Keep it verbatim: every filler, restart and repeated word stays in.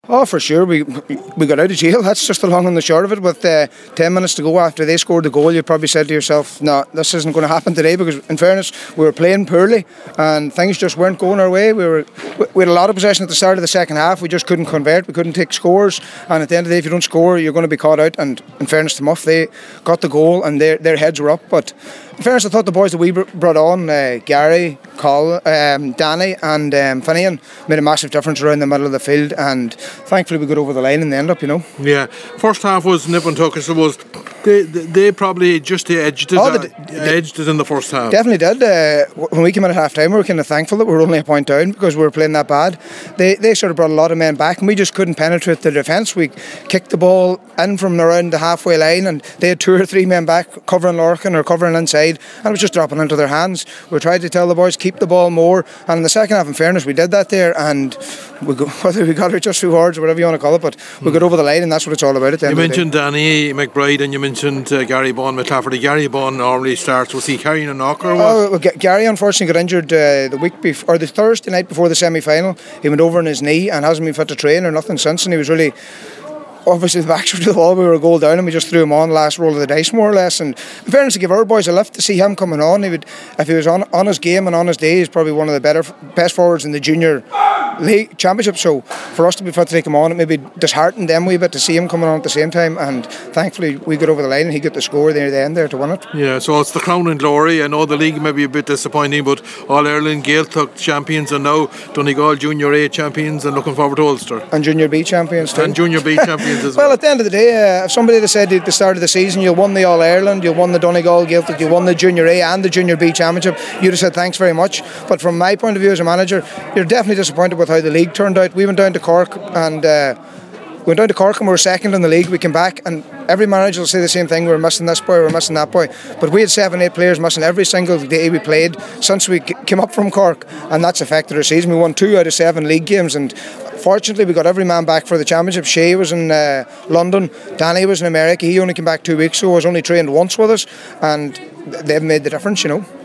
Oh, for sure. We we got out of jail. That's just the long and the short of it. With uh, ten minutes to go after they scored the goal, you probably said to yourself, no, this isn't going to happen today, because in fairness, we were playing poorly and things just weren't going our way. We were we had a lot of possession at the start of the second half. We just couldn't convert. We couldn't take scores. And at the end of the day, if you don't score, you're going to be caught out. And in fairness to Muff, they got the goal and their, their heads were up. But in fairness, I thought the boys that we brought on, uh, Gary, Col, um, Danny and um, Finian, made a massive difference around the middle of the field, and thankfully we got over the line in the end up, you know. Yeah, first half was nip and tuck, I suppose. They, they, they probably just edged it, oh, uh, they, they, edged it in the first half. Definitely did. Uh, when we came in at half time, we were kind of thankful that we were only a point down, because we were playing that bad. They they sort of brought a lot of men back, and we just couldn't penetrate the defence. We kicked the ball in from around the halfway line, and they had two or three men back covering Lorcan or covering inside, and it was just dropping into their hands. We tried to tell the boys keep the ball more, and in the second half, in fairness, we did that there, and we go, whether we got it just through words or whatever you want to call it, but we mm. got over the line, and that's what it's all about at the end You of the mentioned Danny McBride and you mentioned uh, Gary Bond McClafferty. Gary Bond normally starts. Was he carrying a knock or what? Oh, well, G- Gary unfortunately got injured uh, the week before, or the Thursday night before the semi-final. He went over on his knee and hasn't been fit to train or nothing since, and he was really... Obviously the backs were to the wall, we were a goal down and we just threw him on the last roll of the dice more or less, and in fairness to give our boys a lift to see him coming on, he would, if he was on, on his game and on his day, he's probably one of the better best forwards in the junior league championship. So for us to be fit to take him on, it maybe disheartened them a wee bit to see him coming on at the same time, and thankfully we got over the line and he got the score there at the end there to win it. Yeah, so it's the crown and glory. I know the league may be a bit disappointing, but All Ireland Gaeltacht champions and now Donegal Junior A champions, and looking forward to Ulster. And Junior B champions too. And Junior B champions as well. Well, at the end of the day, uh, if somebody had said at the start of the season you won the All Ireland, you won the Donegal Gaeltacht, you won the Junior A and the Junior B championship, you'd have said thanks very much. But from my point of view as a manager, you're definitely disappointed with how the league turned out. We went down to Cork and uh, we went down to Cork and we were second in the league. We came back and every manager will say the same thing: we were missing this boy, we were missing that boy. But we had seven, eight players missing every single day we played since we came up from Cork, and that's affected our season. We won two out of seven league games, and fortunately we got every man back for the championship. Shea was in uh, London, Danny was in America. He only came back two weeks ago, was only trained once with us, and they've made the difference, you know.